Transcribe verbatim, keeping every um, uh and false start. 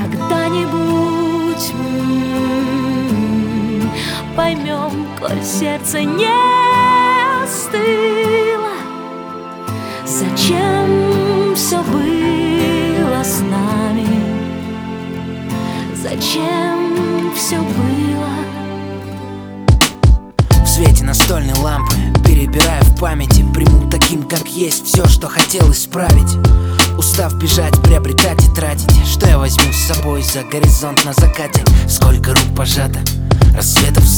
когда-нибудь м-м, поймем, коль сердце не остыло, зачем все было с нами, зачем все было. В свете настольной лампы, перебирая в памяти, приму таким, как есть, все, что хотел исправить. Устав бежать, приобретать и тратить, что я возьму с собой за горизонт на закате? Сколько рук пожато, рассветов